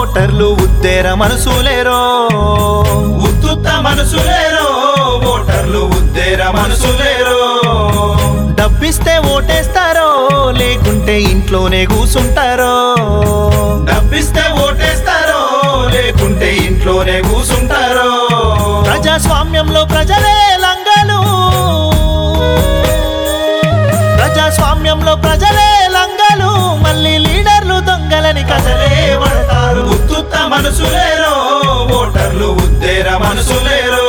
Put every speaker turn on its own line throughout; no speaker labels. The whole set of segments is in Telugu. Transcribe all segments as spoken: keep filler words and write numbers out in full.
ఓటర్లు ఉద్దేర మనసులేరో
ఉత్తుత్త మనసులేరో ఓటర్లు ఉద్దేర మనసులేరో
డబ్బిస్తే ఓటేస్తారో లేకుంటే ఇంట్లోనే కూసుంటారో
డబ్బిస్తే ఓటేస్తారో లేకుంటే ఇంట్లోనే కూసుంటారో
ప్రజాస్వామ్యంలో ప్రజలే లంగలు ప్రజాస్వామ్యంలో ప్రజలే లంగలు మళ్ళీ లీడర్లు దొంగలని
కథలే పడతారు ఉత్తుత్త మనసులేరో ఓటర్లు ఉద్దేర మనసులేరో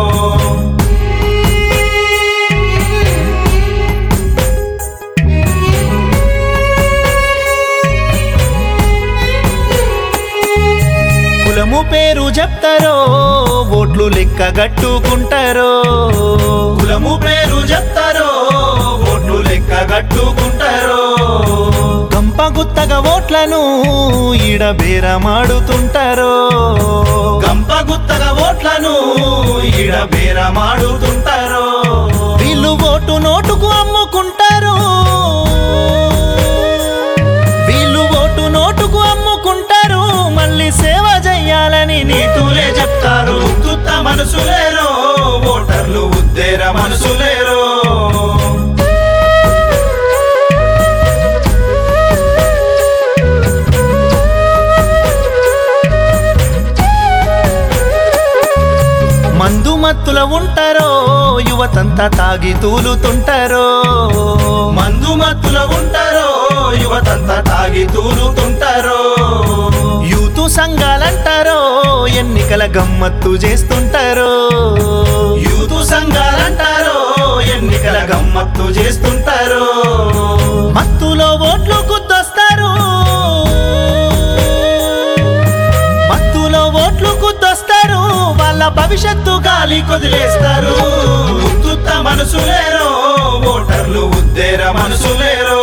కులము పేరు చెప్తారో ఓట్లు లెక్క గట్టుకుంటారో
కులము పేరు చెప్తారో ఓట్లు లెక్క కట్టుకుంటారో
గంప గుత్తగా ఓట్లను ఈడ బేరమాడుతుంటారో
గంప గుత్తగా ఓట్లను ఈడ బేరమాడుతుంటారో
వీళ్ళు ఓటు నోటుకు అమ్ముకుంటారు వీళ్ళు ఓటు నోటుకు అమ్ముకుంటారు మళ్ళీ సేవ చెయ్యాలని
నీతులే చెప్తారు ఉత్తుత్త మనసులేరో ఓటర్లు ఉద్దేర మనసులేరో
మందు మత్తుల ఉంటారో యువతంతా తాగి తూలుతుంటారో
మందు మత్తుల ఉంటారో యువతంతా తాగి తూలుతుంటారో
యూతు సంఘాలంటారో ఎన్నికల గమ్మత్తు చేస్తుంటారో
యూతు సంఘాలంటారో ఎన్నికల గమ్మత్తు చేస్తుంటారో
మత్తులో ఓట్లు గుద్దొస్తారు మత్తులో ఓట్లు గుద్దొస్తారు వాళ్ళ భవిష్యత్తు గాలి
కొదిలేస్తారు ఉత్తుత్త మనసులేరో ఓటర్లు ఉద్దేర మనసులేరో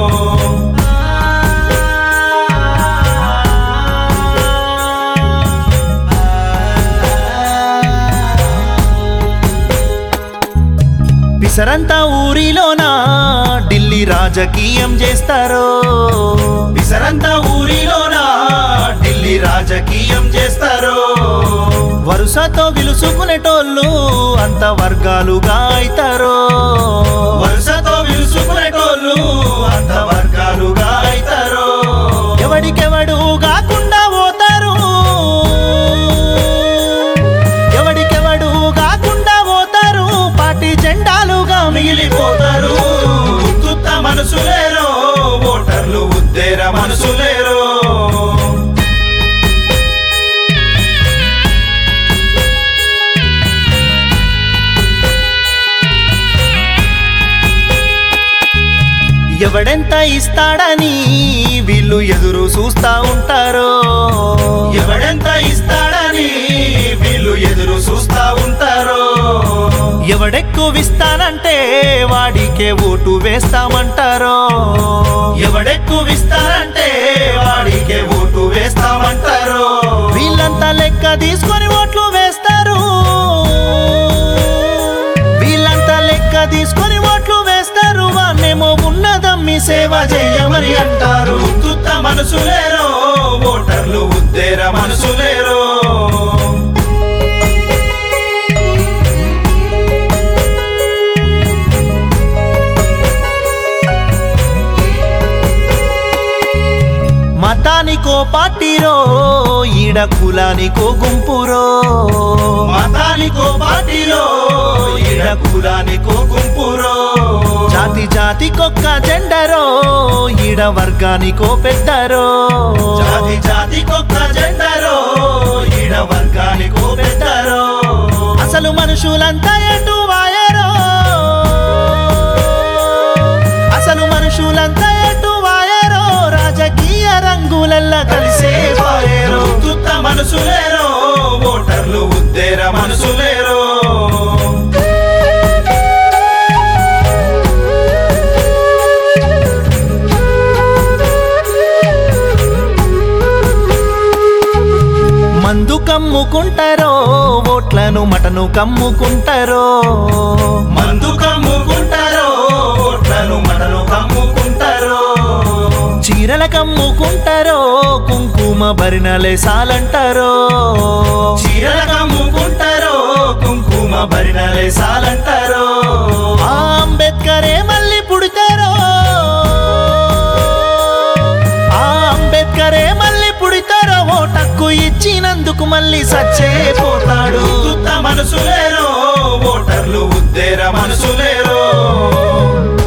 పిసరంతా ఊరిలోనా ఢిల్లీ రాజకీయం చేస్తారో
పిసరంతా ఊరిలోనా ఢిల్లీ రాజకీయం చేస్తారో
వరుసతో విలుసుకునేటోళ్ళు అంత వర్గాలుగా అయితారో
వరుసతో విలుసుకునేటోళ్ళు అంత వర్గాలుగా అయితారో
ఎవడికెవడు కాకుండా పోతారు ఎవడికెవడు కాకుండా పోతారు పార్టీ జెండాలుగా
మిగిలిపోతారు ఉత్తుత్త మనసులేరో ఓటర్లు ఉద్దేర మనసులేరో
ఎవడెంత ఇస్తాడని వీళ్ళు ఎదురు చూస్తా ఉంటారో
ఎవడెంత ఇస్తాడని వీళ్ళు ఎదురు చూస్తా ఉంటారో
ఎవడెక్కువ ఇస్తానంటే వాడికే ఓటు వేస్తామంటారో
ఎవడెక్కువ ఇస్తారంటే వాడికే ఓటు వేస్తామంటారో
వీళ్ళంతా లెక్క తీసుకొని ఓట్లు వేస్తారు వీళ్ళంతా లెక్క తీసుకొని ఓట్లు వేస్తారు వాన్నేమో ఉన్నదమ్మి సేవ
చెయ్యమని అంటారు ఉత్తుత్త మనసులేరో ఓటర్లు ఉద్దేర మనసులేరో
మతానికో పార్టీరో ఈడ కులానికో గుంపురో
మతానికో పార్టీలో ఈడ కులానికో గుంపురో
జాతి జాతికొక్క జెండరో ఈడ వర్గానికో పెద్దరో
జాతి జాతికొక్క జెండరో ఈడ వర్గానికో పెద్దరో
అసలు మనుషులంతా ఎటు వాయరో అసలు మనుషులంతా ఎటు వాయరో రాజకీయ రంగులల్లా కలిసే
పాయేరో ఉత్తుత్త మనసులేరో ఓటర్లు ఉద్దేర మనసులేరో
మందు కమ్ముకుంటారో ఓట్లను మటను కమ్ముకుంటారో
మందు కమ్ముకుంటారో ఓట్లను మటను కమ్ముకుంటారో
చీరల కమ్ముకుంటారో కుంకుమ భరినలే సాలంటారో
చీరల కమ్ముకుంటారో కుంకుమ భరినలే సాలంటారో
ఆ అంబేద్కరే మళ్ళీ పుడతారో ఆ అంబేద్కరే మళ్ళీ పుడతారో ఓటక్కు ఇచ్చినందుకు మళ్ళీ సచ్చే పోతాడు
ఉత్తుత్త మనసులేరో ఓటర్లు ఉద్దేర మనసులేరో